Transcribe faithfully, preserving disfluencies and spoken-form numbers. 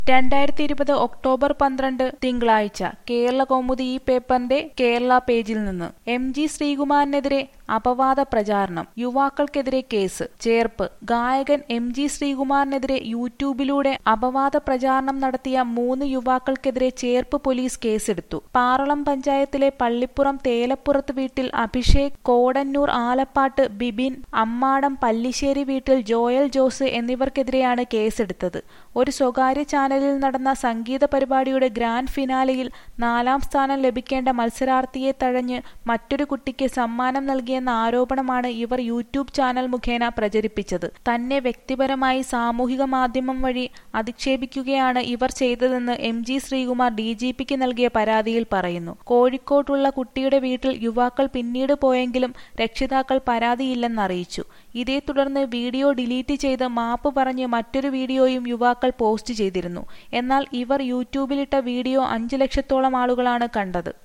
രണ്ടായിരത്തി ഇരുപത് ഒക്ടോബർ പന്ത്രണ്ട് തിങ്കളാഴ്ച കേരളകൗമുദി ഈ പേപ്പറിന്റെ കേരള പേജിൽ നിന്ന് എം ജി ശ്രീകുമാറിനെതിരെ അപവാദ പ്രചാരണം, യുവാക്കൾക്കെതിരെ കേസ്. ചേർപ്പ്. ഗായകൻ എം ജി ശ്രീകുമാറിനെതിരെ യൂട്യൂബിലൂടെ അപവാദ പ്രചാരണം നടത്തിയ മൂന്ന് യുവാക്കൾക്കെതിരെ ചേർപ്പ് പോലീസ് കേസെടുത്തു. പാറളം പഞ്ചായത്തിലെ പള്ളിപ്പുറം തേലപ്പുറത്ത് വീട്ടിൽ അഭിഷേക്, കോടന്നൂർ ആലപ്പാട്ട് ബിബിൻ, അമ്മാടം പല്ലിശ്ശേരി വീട്ടിൽ ജോയൽ ജോസ് എന്നിവർക്കെതിരെയാണ് കേസെടുത്തത്. ഒരു സ്വകാര്യ ചാനലിൽ നടന്ന സംഗീത പരിപാടിയുടെ ഗ്രാൻഡ് ഫിനാലെയിൽ നാലാം സ്ഥാനം ലഭിക്കേണ്ട മത്സരാർത്ഥിയെ തഴഞ്ഞ് മറ്റൊരു കുട്ടിക്ക് സമ്മാനം നൽകിയെന്ന ആരോപണമാണ് ഇവർ യൂട്യൂബ് ചാനൽ മുഖേന പ്രചരിപ്പിച്ചത്. തന്നെ വ്യക്തിപരമായി സാമൂഹിക മാധ്യമം വഴി അധിക്ഷേപിക്കുകയാണ് ഇവർ ചെയ്തതെന്ന് M G Sreekumar D G പിക്ക് നൽകിയ പരാതിയിൽ പറയുന്നു. കോഴിക്കോട്ടുള്ള കുട്ടിയുടെ വീട്ടിൽ യുവാക്കൾ പിന്നീട് പോയെങ്കിലും രക്ഷിതാക്കൾ പരാതിയില്ലെന്നറിയിച്ചു. ഇതേ തുടർന്ന് വീഡിയോ ഡിലീറ്റ് ചെയ്ത് മാപ്പ് പറഞ്ഞ് മറ്റൊരു വീഡിയോയും യുവാക്കൾ പോസ്റ്റ് ചെയ്തിരുന്നു. എന്നാൽ ഇവർ യൂട്യൂബിലിട്ട വീഡിയോ അഞ്ചു ലക്ഷത്തോളം ആളുകളാണ് കണ്ടത്.